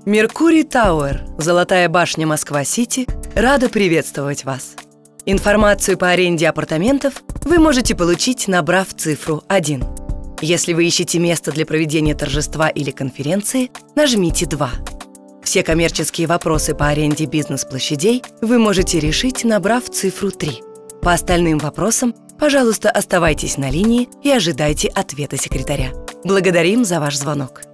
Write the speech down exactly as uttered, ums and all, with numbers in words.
Меркурий Тауэр, Золотая башня, Москва-Сити, рада приветствовать вас. Информацию по аренде апартаментов вы можете получить, набрав цифру один. Если вы ищете место для проведения торжества или конференции, нажмите два. Все коммерческие вопросы по аренде бизнес-площадей вы можете решить, набрав цифру три. По остальным вопросам, пожалуйста, оставайтесь на линии и ожидайте ответа секретаря. Благодарим за ваш звонок.